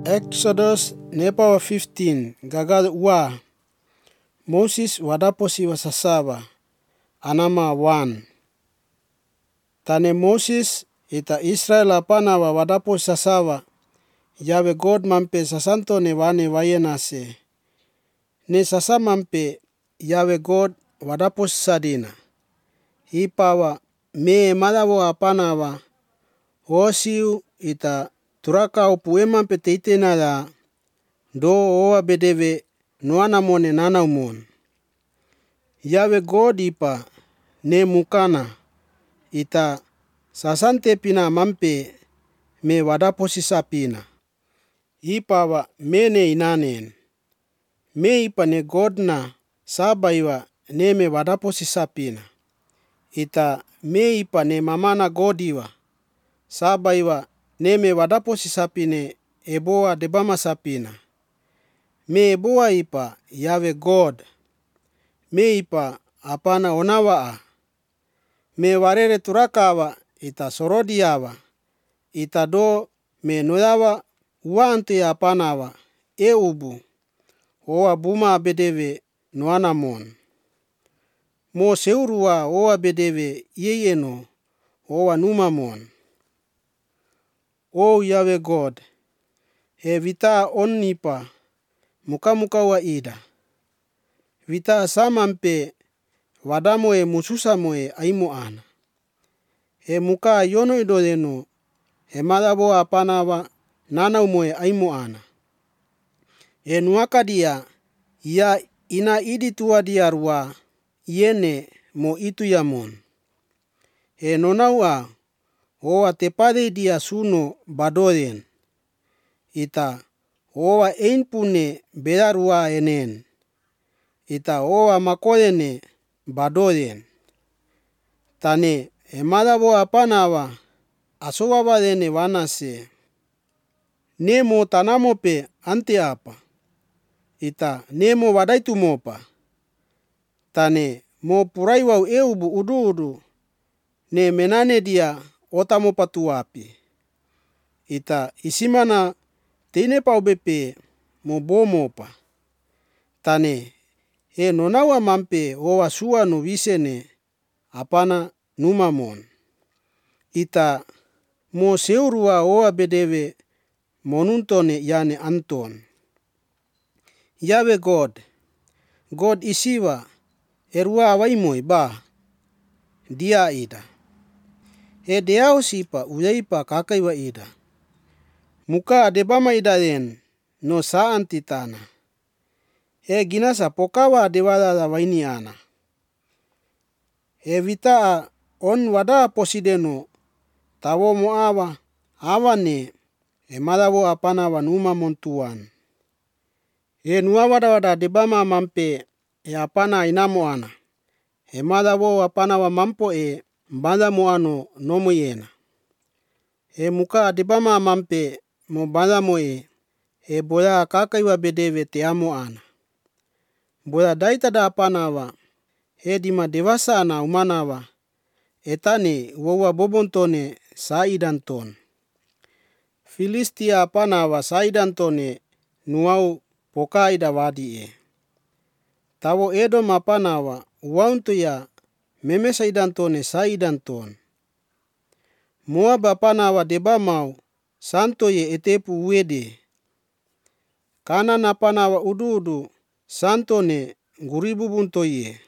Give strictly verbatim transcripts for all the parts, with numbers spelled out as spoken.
Exodus nepawa fifteen gaga wa Moses wadaposi wa sasawa anama one. Tane Moses ita Israel apana wa wadaposi sasawa Yahweh God mampe sasanto ne wane wayenase. Ne sasa mampe Yahweh God wadaposi sadina. Ipawa me madawo apana wa osiu ita turaka upuwe mampe teitena ya do oa bedeve nuana mone nana umon. Yahweh God ipa ne mukana ita sasante pina mampe me wadaposi sapina. Ipa wa mene inanen. Me ipa ne God na sabaiwa ne me wadaposi sapina. Ita me ipa ne mamana godiwa sabaiwa ne me wadaposi sapine eboa debama sapina. Me eboa ipa Yahweh God. Me ipa apana onawaa. Me warere turakawa ita sorodiawa. Ita do me noyawa uante apanawa e ubu. Oa buma bedewe noanamon. Mo seurua oa bedewe yeyeno oa numamon. O Yahweh God, he vita onnipa muka muka wa ida. Vita samampe wadamoe mususamoe aimu ana. He muka yono idodeno he madabo apana wa nana umoe aimu ana. He nuaka dia ya ina idi tua dia rua yene mo itu yamon. He nonaua oa tepade dia suno badoyen. Ita oa einpune bedarua enen. Ita oa makoyene badoyen. Tane emadabo apanawa asowawa dene wanase. Nemo tanamope ante apa. Ita nemo wadaitu mopa. Tane mo puraiwau eubu udu udu. Ne menane dia otamopa tuapi. Ita isimana teine pau bepe mo bomopa. Tane he nonawa mampe oa suanu visene apana numamon. Ita mo seurua oa bedewe monuntone yane anton. Yahweh God, God isiwa erua awaimoi ba dia ida. He deao sipa uyaipa kakaiwa ida. Muka debama idaden no saan titana. He ginasa pokawa dewada waini ana. He vita on wada posideno tawo moawa awane he madawo apana wanuma montuan. He nuawada wada debama mampe he apana inamo ana. He madawo apana wa mampo e banda moano nomo yena. He muka debama mampe mo banda moe he boya kakaiwa bedewe te amo ana. Boya daitada apana wa he dima dewasa ana umana wa etane wowa bobontone saidanton. Filistia apana wa saidantone nuau pokaida wadi e. Tawo Edom apana wa uwauntu ya meme saidantone saidanton. Moab apana wa debamau santo ye etepu uwede. Kanan apana wa uduudu santone guribubunto ye.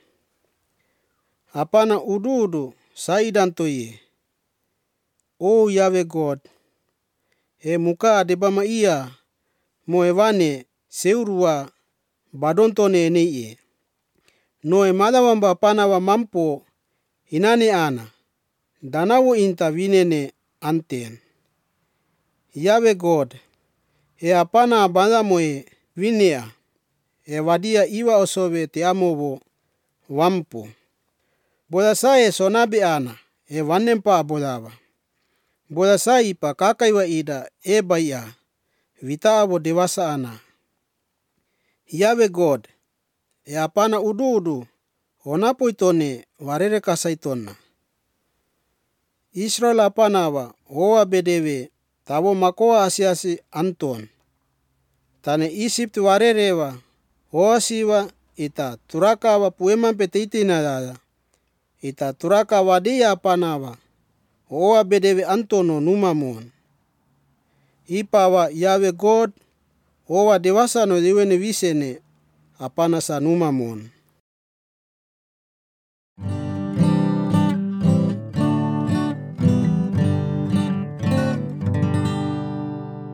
Apana uduudu saidanto ye. O Yahweh God, he muka debama iya moewane seurua badontone eneye. No emadawamba apana wa mampo inane ana. Danawo inta winene anten. Yahweh God, he apana banda moe winea. He wadia iwa osowe te amowo wampo. Boda sae sonabe ana. He wanempa bodawa. Boda sae ipa kakaiwa ida e baya. Vita abo dewasa ana. Yahweh God, he apana udu udu. Onapo itone warere kasaitona. Israel apana wa oa bedewe tawo makoa asiasi anton. Tane Egypt warerewa hoasiwa ita turakawa pueman petitina dada. Ita turaka wadia apanawa. Oa bedewe antono numamon. Ipawa Yahweh God oa dewasa no diwene visene apana sa numamon.